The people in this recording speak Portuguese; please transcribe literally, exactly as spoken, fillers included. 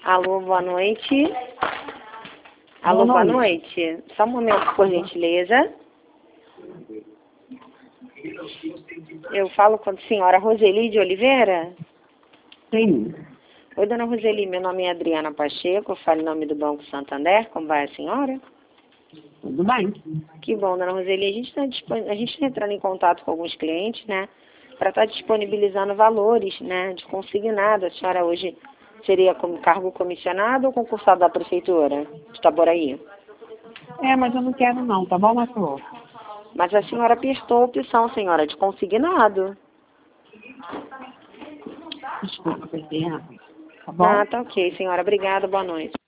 Alô, boa noite. Alô, boa noite. Só um momento, por gentileza. Eu falo com a senhora Roseli de Oliveira? Sim. Oi, dona Roseli, meu nome é Adriana Pacheco, eu falo em nome do Banco Santander. Como vai a senhora? Tudo bem. Que bom, dona Roseli. A gente está dispon... a gente tá entrando em contato com alguns clientes, né? Para estar disponibilizando valores, né? De consignado. A senhora hoje seria como cargo comissionado ou concursado da prefeitura de Itaboraí? É, mas eu não quero não, tá bom, Marcelo? Mas a senhora apertou a opção, senhora, de consignado. Desculpa, apertei errado. Tá bom? Ah, tá ok, senhora. Obrigada, boa noite.